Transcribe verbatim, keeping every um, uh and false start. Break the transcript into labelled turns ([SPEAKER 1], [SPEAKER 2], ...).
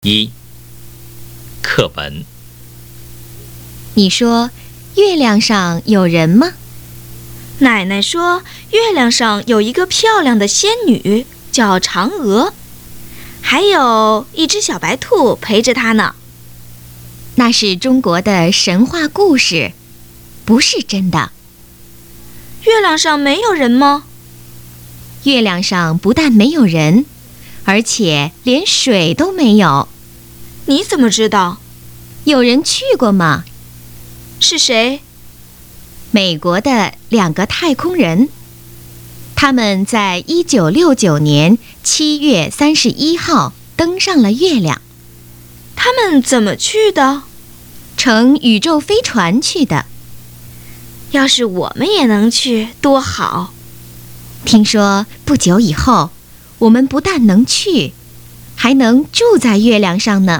[SPEAKER 1] 一、课文。
[SPEAKER 2] 你说月亮上有人吗？
[SPEAKER 3] 奶奶说月亮上有一个漂亮的仙女，叫嫦娥，还有一只小白兔陪着她呢。
[SPEAKER 2] 那是中国的神话故事，不是真的。
[SPEAKER 3] 月亮上没有人吗？
[SPEAKER 2] 月亮上不但没有人，而且连水都没有。
[SPEAKER 3] 你怎么知道？
[SPEAKER 2] 有人去过吗？
[SPEAKER 3] 是谁？
[SPEAKER 2] 美国的两个太空人，他们在一九六九年七月三十一号登上了月亮。
[SPEAKER 3] 他们怎么去的？
[SPEAKER 2] 乘宇宙飞船去的。
[SPEAKER 3] 要是我们也能去，多好！
[SPEAKER 2] 听说不久以后，我们不但能去，还能住在月亮上呢。